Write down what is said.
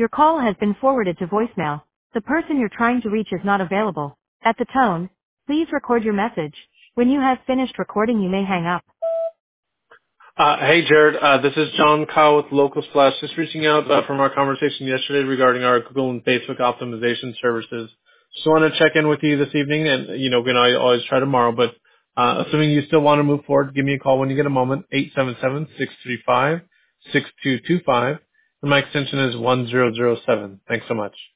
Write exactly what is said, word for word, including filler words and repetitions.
Your call has been forwarded to voicemail. The person you're trying to reach is not available. At the tone, please record your message. When you have finished recording, you may hang up. Uh, hey, Jared. Uh, this is John Kyle with Local Splash. Just reaching out uh, from our conversation yesterday regarding our Google and Facebook optimization services. Just want to check in with you this evening, and you know, we can al- always try tomorrow. But uh, assuming you still want to move forward, give me a call when you get a moment. Eight seven seven six three five six two two five, and my extension is one zero zero seven. Thanks so much.